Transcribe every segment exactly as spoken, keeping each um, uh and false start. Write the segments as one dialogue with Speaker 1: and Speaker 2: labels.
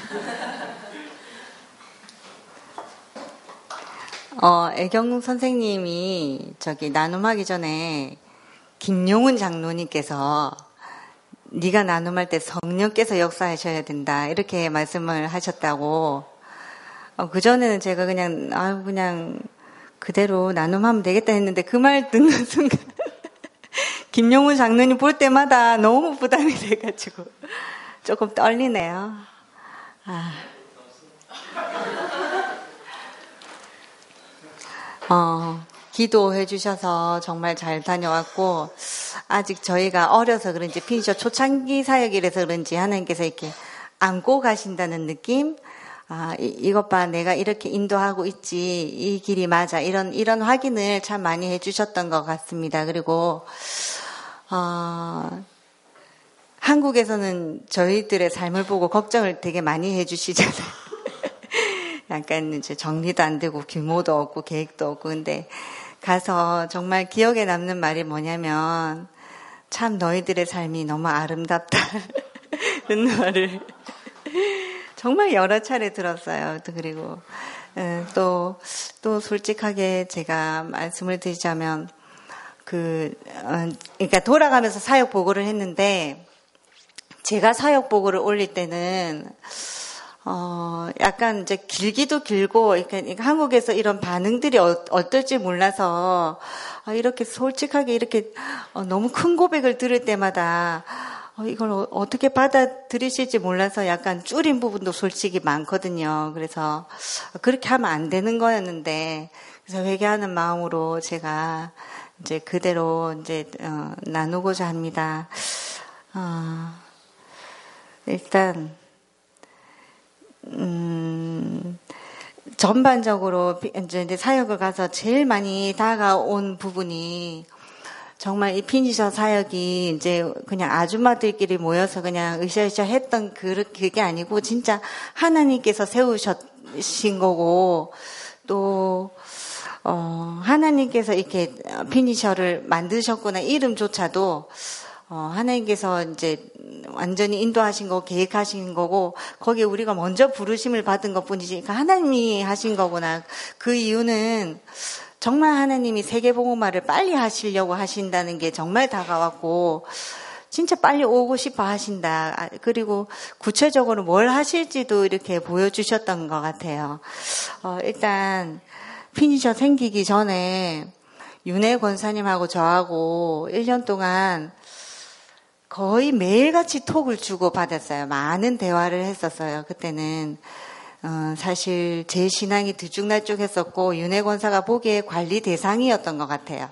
Speaker 1: 어, 애경 선생님이 저기 나눔하기 전에 김용훈 장로님께서 네가 나눔할 때 성령께서 역사하셔야 된다 이렇게 말씀을 하셨다고. 어, 그 전에는 제가 그냥 아 그냥 그대로 나눔하면 되겠다 했는데 그 말 듣는 순간 김용훈 장로님 볼 때마다 너무 부담이 돼가지고 조금 떨리네요. 아. 어, 기도해 주셔서 정말 잘 다녀왔고, 아직 저희가 어려서 그런지, 피니셔 초창기 사역이라서 그런지 하나님께서 이렇게 안고 가신다는 느낌? 아, 이, 이것 봐, 내가 이렇게 인도하고 있지, 이 길이 맞아. 이런, 이런 확인을 참 많이 해 주셨던 것 같습니다. 그리고, 어, 한국에서는 저희들의 삶을 보고 걱정을 되게 많이 해 주시잖아요. 약간 이제 정리도 안 되고 규모도 없고 계획도 없고. 근데 가서 정말 기억에 남는 말이 뭐냐면 참 너희들의 삶이 너무 아름답다 그런 말을 정말 여러 차례 들었어요. 또 그리고 또, 또 솔직하게 제가 말씀을 드리자면 그 그러니까 돌아가면서 사역 보고를 했는데 제가 사역 보고를 올릴 때는 어, 약간 이제 길기도 길고, 그러니까 한국에서 이런 반응들이 어, 어떨지 몰라서, 어, 이렇게 솔직하게 이렇게, 어, 너무 큰 고백을 들을 때마다, 어, 이걸 어, 어떻게 받아들이실지 몰라서 약간 줄인 부분도 솔직히 많거든요. 그래서, 그렇게 하면 안 되는 거였는데, 그래서 회개하는 마음으로 제가 이제 그대로 이제, 어, 나누고자 합니다. 어, 일단, 음, 전반적으로 이제 사역을 가서 제일 많이 다가온 부분이 정말 이 피니셔 사역이 이제 그냥 아줌마들끼리 모여서 그냥 으쌰으쌰 했던 그게 아니고 진짜 하나님께서 세우신 거고 또 어, 하나님께서 이렇게 피니셔를 만드셨구나 이름조차도 어, 하나님께서 이제 완전히 인도하신 거, 계획하신 거고, 거기에 우리가 먼저 부르심을 받은 것 뿐이지, 그러니까 하나님이 하신 거구나. 그 이유는 정말 하나님이 세계복음화를 빨리 하시려고 하신다는 게 정말 다가왔고, 진짜 빨리 오고 싶어 하신다. 그리고 구체적으로 뭘 하실지도 이렇게 보여주셨던 것 같아요. 어, 일단, 피니셔 생기기 전에 윤혜 권사님하고 저하고 일 년 동안 거의 매일같이 톡을 주고 받았어요. 많은 대화를 했었어요. 그때는 어, 사실 제 신앙이 들쭉날쭉했었고 윤혜 권사가 보기에 관리 대상이었던 것 같아요.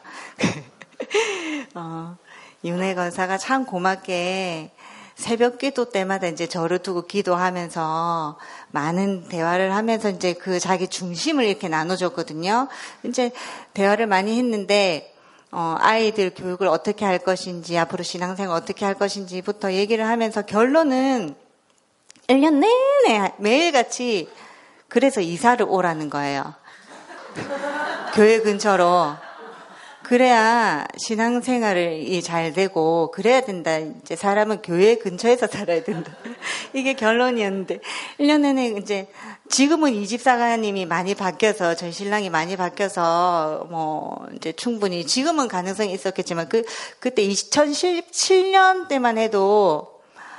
Speaker 1: 어, 윤혜 권사가 참 고맙게 새벽 기도 때마다 이제 저를 두고 기도하면서 많은 대화를 하면서 이제 그 자기 중심을 이렇게 나눠줬거든요. 이제 대화를 많이 했는데 어, 아이들 교육을 어떻게 할 것인지, 앞으로 신앙생활 어떻게 할 것인지부터 얘기를 하면서 결론은 일 년 내내 매일같이 그래서 이사를 오라는 거예요. 교회 근처로. 그래야 신앙생활이 잘 되고 그래야 된다. 이제 사람은 교회 근처에서 살아야 된다. 이게 결론이었는데 일 년 내내 이제 지금은 이 집사가님이 많이 바뀌어서 저희 신랑이 많이 바뀌어서 뭐 이제 충분히 지금은 가능성이 있었겠지만 그 그때 이천십칠 년 때만 해도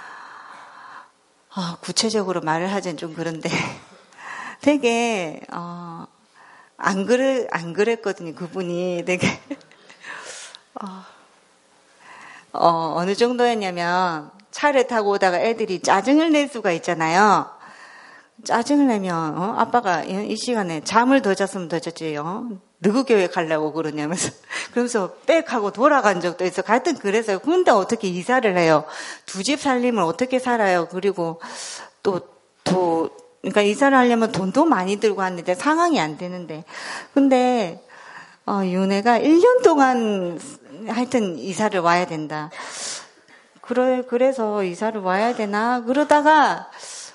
Speaker 1: 어, 구체적으로 말을 하자면 좀 그런데 되게 어 안 그래, 안 그랬거든요, 그분이 되게. 어, 어, 어느 정도였냐면, 차를 타고 오다가 애들이 짜증을 낼 수가 있잖아요. 짜증을 내면, 어, 아빠가 이 시간에 잠을 더 잤으면 더 잤지, 어? 누구 교회 가려고 그러냐면서. 그러면서 빽 하고 돌아간 적도 있어. 하여튼 그래서요. 근데 어떻게 이사를 해요? 두 집 살림을 어떻게 살아요? 그리고 또, 또, 그러니까 이사를 하려면 돈도 많이 들고 하는데 상황이 안 되는데. 근데 어, 윤혜가 일 년 동안 하여튼 이사를 와야 된다. 그래, 그래서 이사를 와야 되나? 그러다가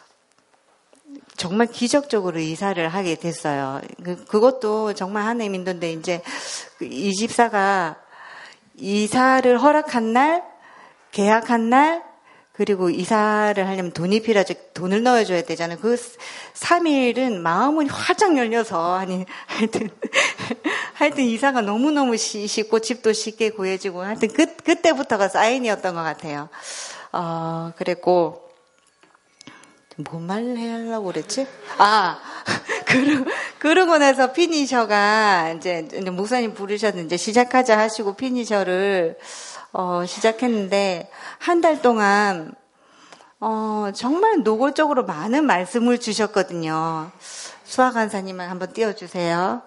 Speaker 1: 정말 기적적으로 이사를 하게 됐어요. 그, 그것도 정말 하나님 인도인데 이제 이 집사가 이사를 허락한 날, 계약한 날, 그리고 이사를 하려면 돈이 필요하죠. 돈을 넣어줘야 되잖아요. 그 삼 일은 마음은 활짝 열려서, 아니, 하여튼, 하여튼 이사가 너무너무 쉽고 집도 쉽게 구해지고, 하여튼 그, 그때부터가 사인이었던 것 같아요. 어, 그랬고, 뭔 말을 해야 하려고 그랬지? 아, 그러, 그러고 나서 피니셔가, 이제, 이제 목사님 부르셨는데, 이제 시작하자 하시고 피니셔를, 어, 시작했는데, 한 달 동안, 어, 정말 노골적으로 많은 말씀을 주셨거든요. 수아 간사님을 한번 띄워주세요.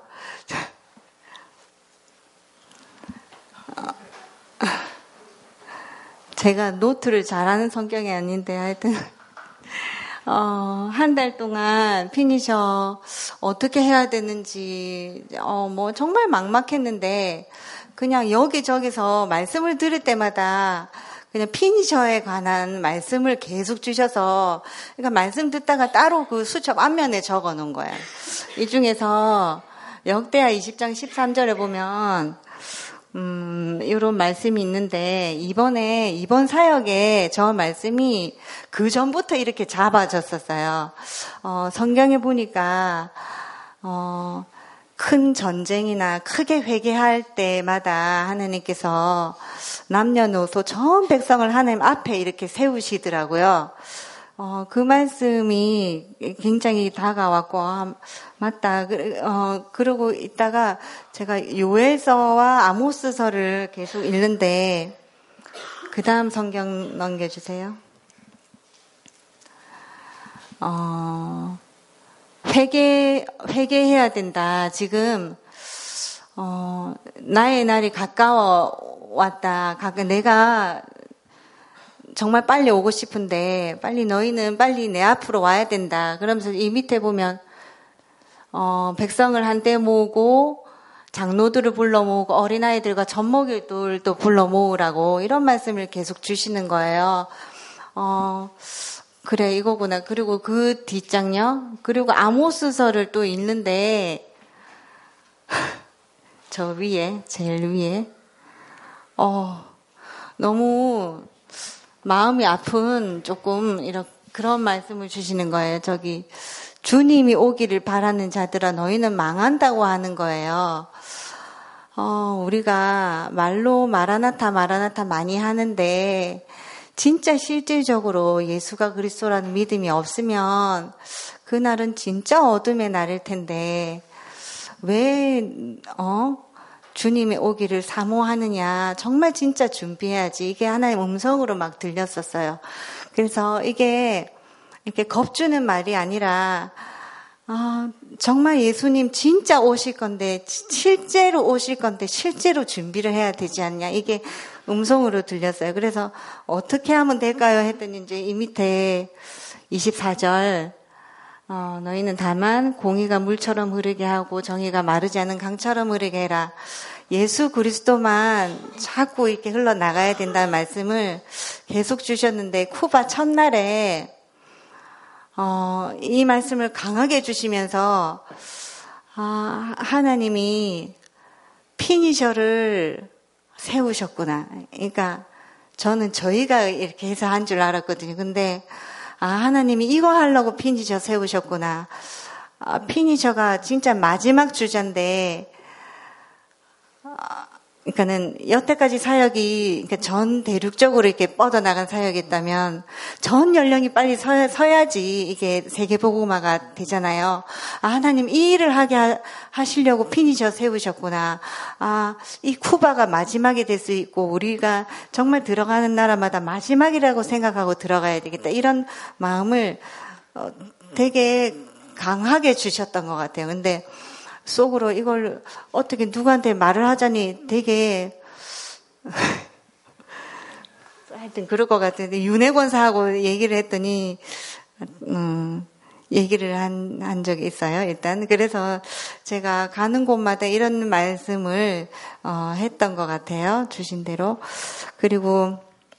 Speaker 1: 제가 노트를 잘하는 성격이 아닌데, 하여튼, 어, 한 달 동안 피니셔 어떻게 해야 되는지, 어, 뭐, 정말 막막했는데, 그냥 여기저기서 말씀을 들을 때마다 그냥 피니셔에 관한 말씀을 계속 주셔서, 그러니까 말씀 듣다가 따로 그 수첩 앞면에 적어 놓은 거예요. 이 중에서 역대하 이십 장 십삼 절에 보면, 음, 이런 말씀이 있는데, 이번에, 이번 사역에 저 말씀이 그 전부터 이렇게 잡아졌었어요. 어, 성경에 보니까, 어, 큰 전쟁이나 크게 회개할 때마다 하나님께서 남녀노소 전 백성을 하나님 앞에 이렇게 세우시더라고요. 어, 그 말씀이 굉장히 다가왔고, 아, 맞다. 어, 그러고 있다가 제가 요엘서와 아모스서를 계속 읽는데, 그 다음 성경 넘겨주세요. 어, 회개, 회개해야 된다. 지금, 어, 나의 날이 가까워 왔다. 내가 정말 빨리 오고 싶은데, 빨리 너희는 빨리 내 앞으로 와야 된다. 그러면서 이 밑에 보면, 어, 백성을 한데 모으고, 장로들을 불러 모으고, 어린아이들과 젖먹이들도 불러 모으라고, 이런 말씀을 계속 주시는 거예요. 어, 그래, 이거구나. 그리고 그 뒷장요. 그리고 아모스서를 또 읽는데, 저 위에, 제일 위에, 어, 너무 마음이 아픈 조금 이런 그런 말씀을 주시는 거예요. 저기, 주님이 오기를 바라는 자들아 너희는 망한다고 하는 거예요. 어, 우리가 말로 마라나타 마라나타 많이 하는데, 진짜 실질적으로 예수가 그리스도라는 믿음이 없으면 그날은 진짜 어둠의 날일 텐데 왜 어? 주님의 오기를 사모하느냐. 정말 진짜 준비해야지. 이게 하나의 음성으로 막 들렸었어요. 그래서 이게 이렇게 겁주는 말이 아니라 아, 정말 예수님 진짜 오실 건데 실제로 오실 건데 실제로 준비를 해야 되지 않냐. 이게 음성으로 들렸어요. 그래서 어떻게 하면 될까요? 했더니 이제 이 밑에 이십사 절 어, 너희는 다만 공의가 물처럼 흐르게 하고 정의가 마르지 않은 강처럼 흐르게 해라. 예수 그리스도만 자꾸 이렇게 흘러나가야 된다는 말씀을 계속 주셨는데 쿠바 첫날에 어, 이 말씀을 강하게 주시면서 아, 하나님이 피니셔를 세우셨구나. 그러니까 저는 저희가 이렇게 해서 한 줄 알았거든요. 근데 아, 하나님이 이거 하려고 피니셔 세우셨구나. 아, 피니셔가 진짜 마지막 주자인데 아, 그러니까는 여태까지 사역이 그러니까 전 대륙적으로 이렇게 뻗어나간 사역이었다면 전 연령이 빨리 서, 서야지 이게 세계복음화가 되잖아요. 아, 하나님 이 일을 하게 하, 하시려고 피니셔 세우셨구나. 아, 이 쿠바가 마지막이 될 수 있고 우리가 정말 들어가는 나라마다 마지막이라고 생각하고 들어가야 되겠다. 이런 마음을 어, 되게 강하게 주셨던 것 같아요. 근데 속으로 이걸 어떻게 누구한테 말을 하자니 되게 하여튼 그럴 것 같은데 윤회권사하고 얘기를 했더니 음, 얘기를 한, 한 적이 있어요. 일단 그래서 제가 가는 곳마다 이런 말씀을 어, 했던 것 같아요. 주신 대로. 그리고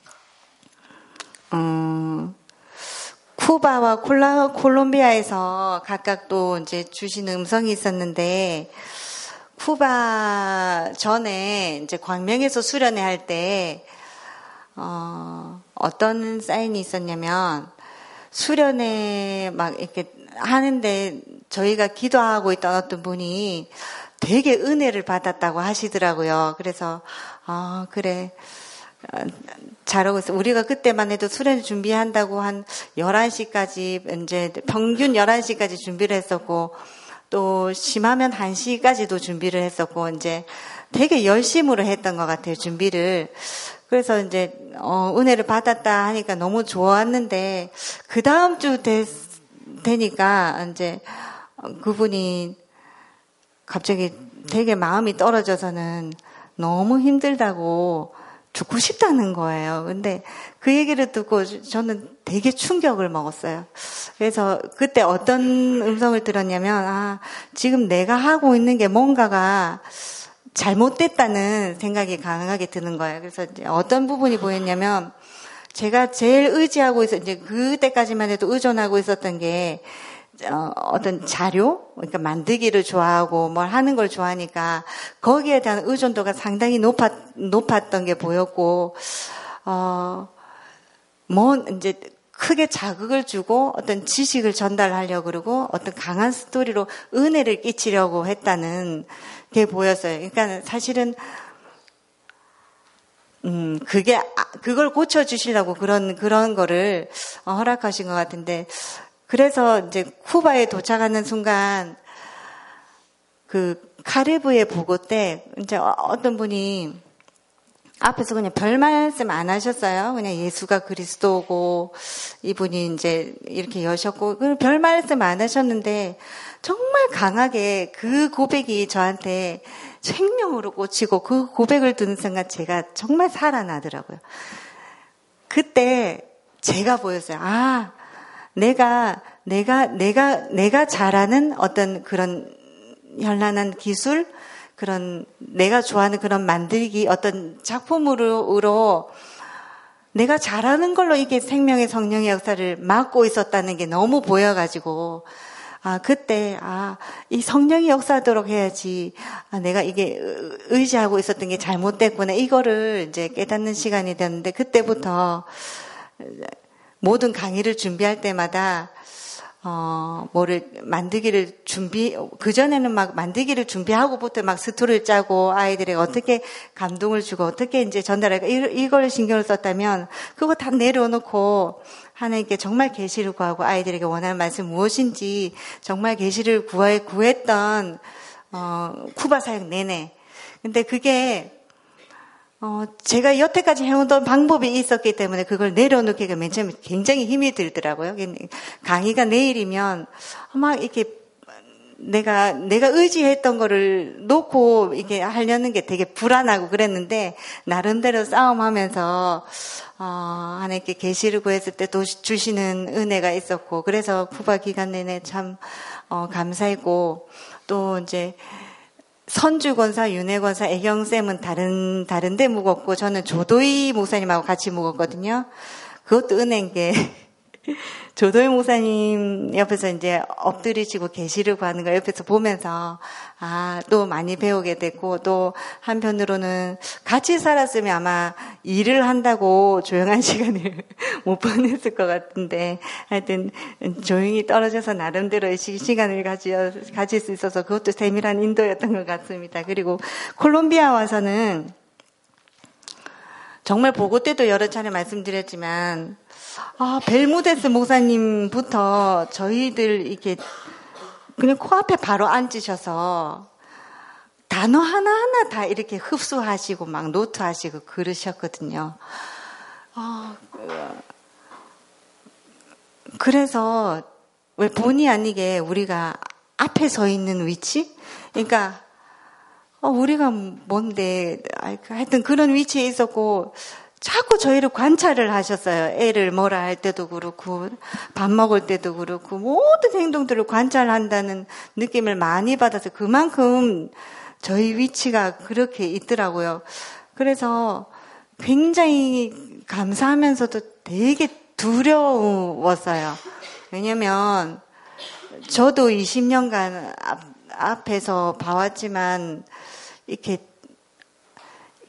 Speaker 1: 음, 쿠바와 콜라, 콜롬비아에서 각각 또 이제 주신 음성이 있었는데, 쿠바 전에 이제 광명에서 수련회 할 때, 어, 어떤 사인이 있었냐면, 수련회 막 이렇게 하는데 저희가 기도하고 있던 어떤 분이 되게 은혜를 받았다고 하시더라고요. 그래서, 아, 그래. 잘하고 있어. 우리가 그때만 해도 수련 준비한다고 한 열한 시까지, 이제 평균 열한 시까지 준비를 했었고, 또 심하면 한 시까지도 준비를 했었고, 이제 되게 열심으로 했던 것 같아요, 준비를. 그래서 이제, 어, 은혜를 받았다 하니까 너무 좋았는데, 그 다음 주 되, 되니까, 이제, 그분이 갑자기 되게 마음이 떨어져서는 너무 힘들다고 죽고 싶다는 거예요. 근데 그 얘기를 듣고 저는 되게 충격을 먹었어요. 그래서 그때 어떤 음성을 들었냐면, 아, 지금 내가 하고 있는 게 뭔가가 잘못됐다는 생각이 강하게 드는 거예요. 그래서 이제 어떤 부분이 보였냐면, 제가 제일 의지하고 있었, 이제 그때까지만 해도 의존하고 있었던 게, 어, 어떤 자료? 그러니까 만들기를 좋아하고 뭘 하는 걸 좋아하니까 거기에 대한 의존도가 상당히 높았, 높았던 게 보였고, 어, 뭐, 이제 크게 자극을 주고 어떤 지식을 전달하려고 그러고 어떤 강한 스토리로 은혜를 끼치려고 했다는 게 보였어요. 그러니까 사실은, 음, 그게, 그걸 고쳐주시려고 그런, 그런 거를 허락하신 것 같은데, 그래서 이제 쿠바에 도착하는 순간 그 카리브해 보고 때 이제 어떤 분이 앞에서 그냥 별 말씀 안 하셨어요. 그냥 예수가 그리스도고 이분이 이제 이렇게 여셨고 별 말씀 안 하셨는데 정말 강하게 그 고백이 저한테 생명으로 꽂히고 그 고백을 듣는 순간 제가 정말 살아나더라고요. 그때 제가 보였어요. 아, 내가, 내가, 내가, 내가 잘하는 어떤 그런 현란한 기술, 그런, 내가 좋아하는 그런 만들기, 어떤 작품으로, 내가 잘하는 걸로 이게 생명의 성령의 역사를 막고 있었다는 게 너무 보여가지고, 아, 그때, 아, 이 성령이 역사하도록 해야지, 아, 내가 이게 의지하고 있었던 게 잘못됐구나. 이거를 이제 깨닫는 시간이 됐는데, 그때부터, 모든 강의를 준비할 때마다 어 뭐를 만들기를 준비 그전에는 막 만들기를 준비하고부터 막 스토리를 짜고 아이들에게 어떻게 감동을 주고 어떻게 이제 전달할까 이걸 신경을 썼다면 그거 다 내려놓고 하나님께 정말 계시를 구하고 아이들에게 원하는 말씀 무엇인지 정말 계시를 구해 구했던 어 쿠바 사역 내내. 근데 그게 어, 제가 여태까지 해오던 방법이 있었기 때문에 그걸 내려놓기가 맨 처음에 굉장히 힘이 들더라고요. 강의가 내일이면 막 이렇게 내가, 내가 의지했던 거를 놓고 이렇게 하려는 게 되게 불안하고 그랬는데, 나름대로 싸움하면서, 어, 하나님께 계시를 구했을 때 또 주시는 은혜가 있었고, 그래서 쿠바 기간 내내 참, 어, 감사했고, 또 이제, 선주 권사, 윤회 권사, 애경쌤은 다른, 다른 데 묵었고, 저는 조도희 목사님하고 같이 묵었거든요. 그것도 은혜인 게, 조도희 목사님 옆에서 이제 엎드리시고 계시를 구하는 걸 옆에서 보면서, 아, 또 많이 배우게 됐고, 또 한편으로는 같이 살았으면 아마 일을 한다고 조용한 시간을 못 보냈을 것 같은데, 하여튼 조용히 떨어져서 나름대로의 시간을 가지, 가질 수 있어서 그것도 세밀한 인도였던 것 같습니다. 그리고 콜롬비아 와서는 정말 보고 때도 여러 차례 말씀드렸지만, 아, 벨무데스 목사님부터 저희들 이렇게 그냥 코앞에 바로 앉으셔서 단어 하나하나 다 이렇게 흡수하시고 막 노트하시고 그러셨거든요. 아, 그래서 왜 본의 아니게 우리가 앞에 서 있는 위치? 그러니까 어, 우리가 뭔데 하여튼 그런 위치에 있었고 자꾸 저희를 관찰을 하셨어요. 애를 뭐라 할 때도 그렇고 밥 먹을 때도 그렇고 모든 행동들을 관찰한다는 느낌을 많이 받아서 그만큼 저희 위치가 그렇게 있더라고요. 그래서 굉장히 감사하면서도 되게 두려웠어요. 왜냐면 저도 이십 년간 앞, 앞에서 봐왔지만 이렇게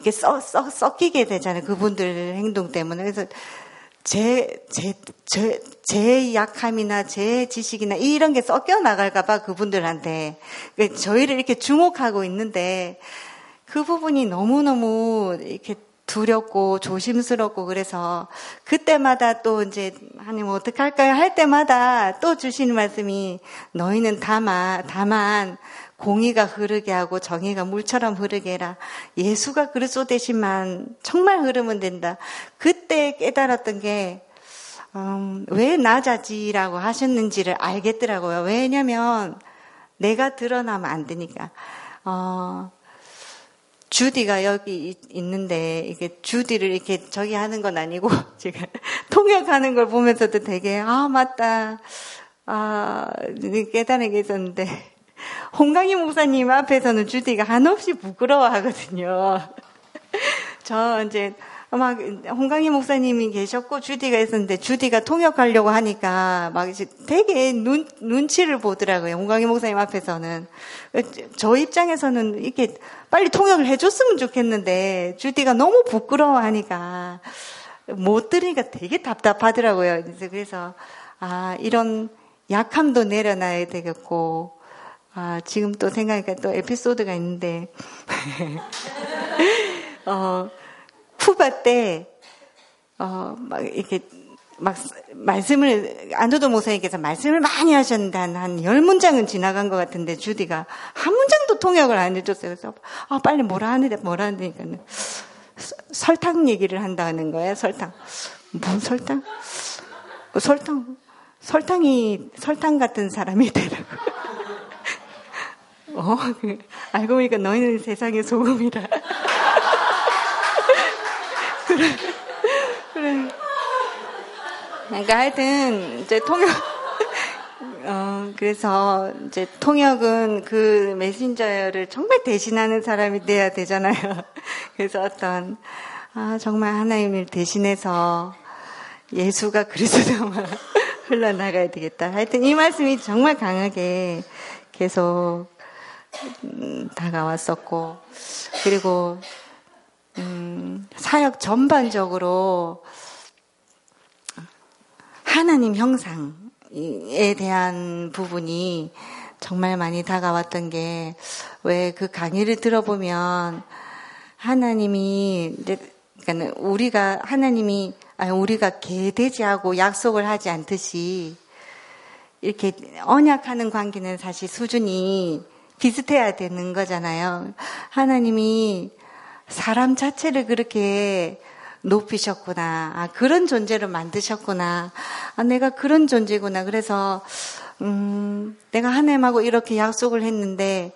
Speaker 1: 이렇게 써, 써, 섞이게 되잖아요. 그분들 행동 때문에. 그래서 제, 제, 제, 제 약함이나 제 지식이나 이런 게 섞여 나갈까봐 그분들한테 저희를 이렇게 주목하고 있는데 그 부분이 너무너무 이렇게 두렵고 조심스럽고 그래서 그때마다 또 이제 하나님 어떡할까요? 할 때마다 또 주시는 말씀이 너희는 다만, 다만 공의가 흐르게 하고 정의가 물처럼 흐르게 해라. 예수가 그리스도 대신만 정말 흐르면 된다. 그때 깨달았던 게 음, 왜 나자지라고 하셨는지를 알겠더라고요. 왜냐면 내가 드러나면 안 되니까. 어, 주디가 여기 있는데 이게 주디를 이렇게 저기 하는 건 아니고 제가 통역하는 걸 보면서도 되게 아 맞다 아 깨달은 게 있었는데 홍강희 목사님 앞에서는 주디가 한없이 부끄러워하거든요. 저 이제 막 홍강희 목사님이 계셨고 주디가 있었는데 주디가 통역하려고 하니까 막 이제 되게 눈 눈치를 보더라고요. 홍강희 목사님 앞에서는 저 입장에서는 이렇게 빨리 통역을 해줬으면 좋겠는데 주디가 너무 부끄러워하니까 못 들으니까 되게 답답하더라고요. 그래서 그래서 아 이런 약함도 내려놔야 되겠고. 아, 지금 또 생각하니까 또 에피소드가 있는데, 어, 푸바 때, 어, 막 이렇게, 막, 말씀을, 안도도 목사님께서 말씀을 많이 하셨는데, 한, 한 열 문장은 지나간 것 같은데, 주디가 한 문장도 통역을 안 해줬어요. 그래서, 아, 빨리 뭐라 하는데, 뭐라 하니까는, 설탕 얘기를 한다는 거예요, 설탕. 뭔 설탕? 설탕, 설탕이, 설탕 같은 사람이 되라고. 어, 그, 알고 보니까 너희는 세상의 소금이라. 그래, 그래. 그러니까 하여튼, 이제 통역, 어, 그래서 이제 통역은 그 메신저를 정말 대신하는 사람이 돼야 되잖아요. 그래서 어떤, 아, 정말 하나님을 대신해서 예수가 그리스도만 흘러나가야 되겠다. 하여튼 이 말씀이 정말 강하게 계속 음, 다가왔었고, 그리고 음, 사역 전반적으로 하나님 형상에 대한 부분이 정말 많이 다가왔던 게, 왜 그 강의를 들어보면 하나님이 이제 그러니까 우리가 하나님이 아니 우리가 개돼지하고 약속을 하지 않듯이 이렇게 언약하는 관계는 사실 수준이 비슷해야 되는 거잖아요. 하나님이 사람 자체를 그렇게 높이셨구나. 아, 그런 존재로 만드셨구나. 아, 내가 그런 존재구나. 그래서, 음, 내가 하나님하고 이렇게 약속을 했는데,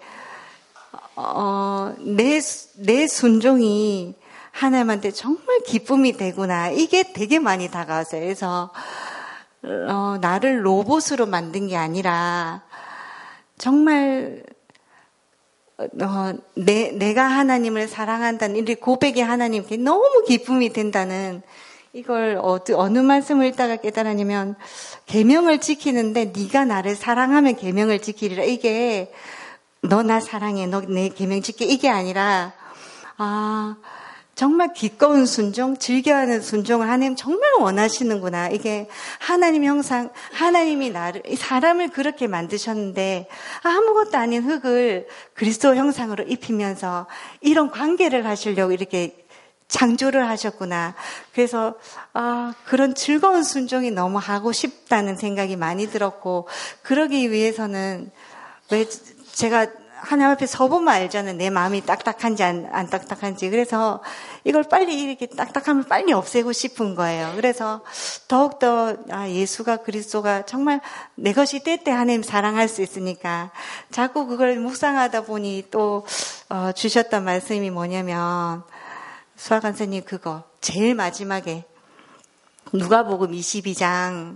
Speaker 1: 어, 내, 내 순종이 하나님한테 정말 기쁨이 되구나. 이게 되게 많이 다가왔어요. 그래서, 어, 나를 로봇으로 만든 게 아니라, 정말, 어, 내, 내가 하나님을 사랑한다는 이 고백이 하나님께 너무 기쁨이 된다는, 이걸 어디, 어느 말씀을 읽다가 깨달았냐면, 계명을 지키는데 네가 나를 사랑하면 계명을 지키리라. 이게 너 나 사랑해, 너 내 계명 지켜, 이게 아니라 아 정말 기꺼운 순종, 즐겨하는 순종을 하나님 정말 원하시는구나. 이게 하나님 형상, 하나님이 나를, 사람을 그렇게 만드셨는데 아무것도 아닌 흙을 그리스도 형상으로 입히면서 이런 관계를 하시려고 이렇게 창조를 하셨구나. 그래서 아 그런 즐거운 순종이 너무 하고 싶다는 생각이 많이 들었고, 그러기 위해서는 왜 제가 하나님 앞에 서보면 알잖아요. 내 마음이 딱딱한지 안, 안 딱딱한지. 그래서 이걸 빨리 이렇게 딱딱함을 빨리 없애고 싶은 거예요. 그래서 더욱더 아, 예수가 그리스도가 정말 내 것이 때때 하나님 사랑할 수 있으니까 자꾸 그걸 묵상하다 보니 또 어, 주셨던 말씀이 뭐냐면, 수학관 선생님 그거 제일 마지막에 누가복음 이십이 장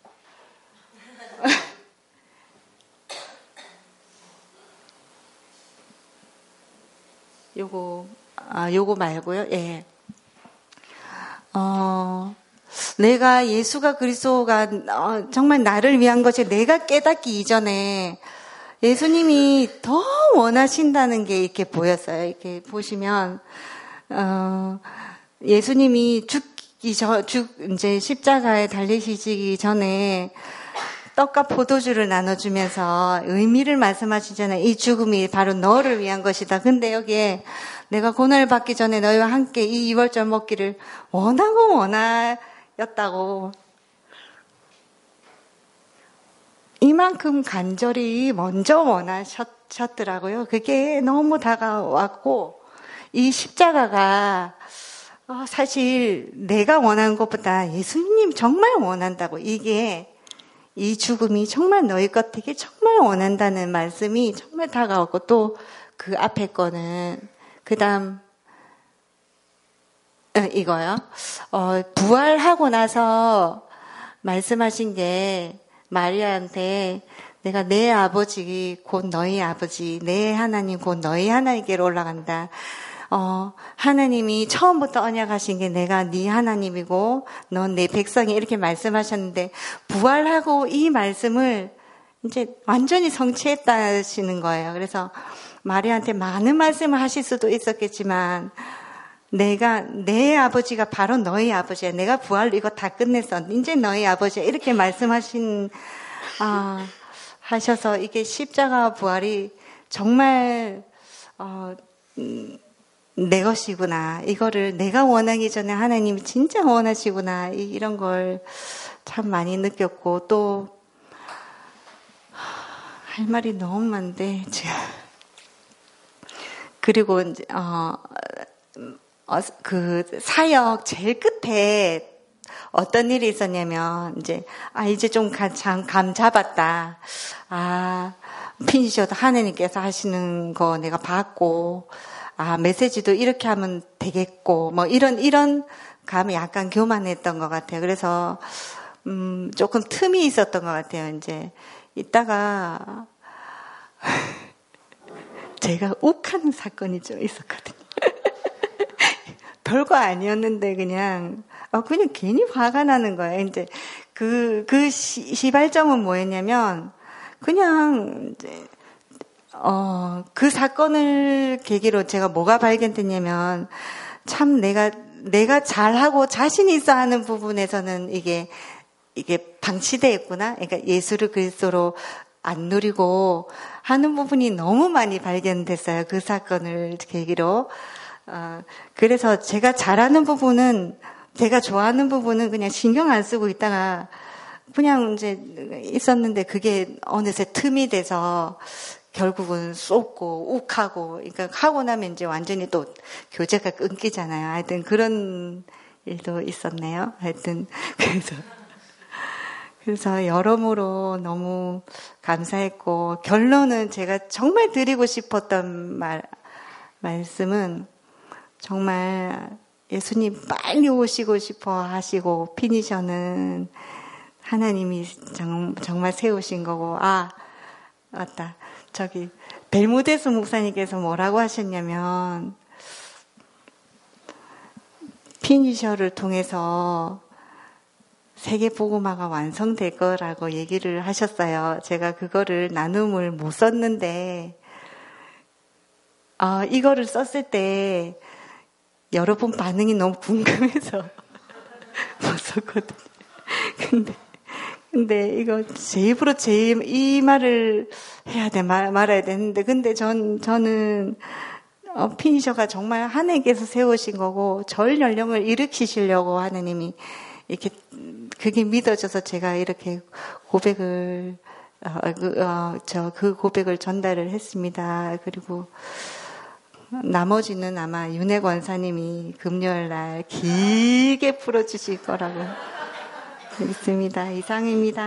Speaker 1: 요거, 아, 요거 말고요. 예. 어, 내가 예수가 그리스도가 어, 정말 나를 위한 것이 내가 깨닫기 이전에 예수님이 더 원하신다는 게 이렇게 보였어요. 이렇게 보시면 어, 예수님이 죽기 전, 죽, 이제 십자가에 달리시기 전에 떡과 포도주를 나눠주면서 의미를 말씀하시잖아요. 이 죽음이 바로 너를 위한 것이다. 근데 여기에 내가 고난을 받기 전에 너희와 함께 이 이월절 먹기를 원하고 원하였다고. 이만큼 간절히 먼저 원하셨더라고요. 그게 너무 다가왔고, 이 십자가가 사실 내가 원하는 것보다 예수님 정말 원한다고, 이게 이 죽음이 정말 너희 것 되게 정말 원한다는 말씀이 정말 다가왔고, 또 그 앞에 거는 그 다음 이거요. 어, 부활하고 나서 말씀하신 게 마리아한테 내가 내 아버지 곧 너희 아버지, 내 하나님 곧 너희 하나님께로 올라간다. 어, 하나님이 처음부터 언약하신 게 내가 네 하나님이고 넌 내 백성이, 이렇게 말씀하셨는데 부활하고 이 말씀을 이제 완전히 성취했다시는 거예요. 그래서 마리아한테 많은 말씀을 하실 수도 있었겠지만 내가 내 아버지가 바로 너희 아버지야. 내가 부활로 이거 다 끝냈어. 이제 너희 아버지야. 이렇게 말씀하신 아, 하셔서 이게 십자가 부활이 정말 어, 음, 내 것이구나. 이거를 내가 원하기 전에 하나님이 진짜 원하시구나. 이런 걸 참 많이 느꼈고, 또 할 말이 너무 많은데 제가 그리고 이제 어, 어, 그 사역 제일 끝에 어떤 일이 있었냐면, 이제 아 이제 좀 감, 감 잡았다. 아 피니셔도 하나님께서 하시는 거 내가 봤고, 아 메시지도 이렇게 하면 되겠고, 뭐 이런 이런 감이 약간 교만했던 것 같아요. 그래서 음 조금 틈이 있었던 것 같아요. 이제 이따가 제가 욱하는 사건이 좀 있었거든요. 별거 아니었는데 그냥 아 그냥 괜히 화가 나는 거예요. 이제 그 그 시발점은 뭐였냐면, 그냥 이제 어 그 사건을 계기로 제가 뭐가 발견됐냐면, 참 내가 내가 잘하고 자신 있어 하는 부분에서는 이게 이게 방치되어 있구나. 그러니까 예수를 그리스도로 안 누리고 하는 부분이 너무 많이 발견됐어요. 그 사건을 계기로. 어, 그래서 제가 잘하는 부분은, 제가 좋아하는 부분은 그냥 신경 안 쓰고 있다가 그냥 이제 있었는데, 그게 어느새 틈이 돼서 결국은 쏟고 욱하고, 그러니까 하고 나면 이제 완전히 또 교제가 끊기잖아요. 하여튼 그런 일도 있었네요. 하여튼 그래서 그래서 여러모로 너무 감사했고, 결론은 제가 정말 드리고 싶었던 말 말씀은, 정말 예수님 빨리 오시고 싶어 하시고, 피니셔는 하나님이 정, 정말 세우신 거고, 아, 맞다. 저기, 벨무데스 목사님께서 뭐라고 하셨냐면, 피니셔를 통해서 세계 복음화가 완성될 거라고 얘기를 하셨어요. 제가 그거를 나눔을 못 썼는데, 아, 이거를 썼을 때, 여러분 반응이 너무 궁금해서 못 썼거든요. 근데, 근데 이거 제 입으로 제, 이 말을 해야 돼, 말, 말아야 되는데, 근데 전, 저는, 어, 피니셔가 정말 하나님께서 세우신 거고, 절 연령을 일으키시려고 하나님이 이렇게, 그게 믿어져서 제가 이렇게 고백을, 어, 그, 어, 저, 그 고백을 전달을 했습니다. 그리고, 나머지는 아마 윤혜 권사님이 금요일 날 길게 풀어주실 거라고 믿습니다. 이상입니다.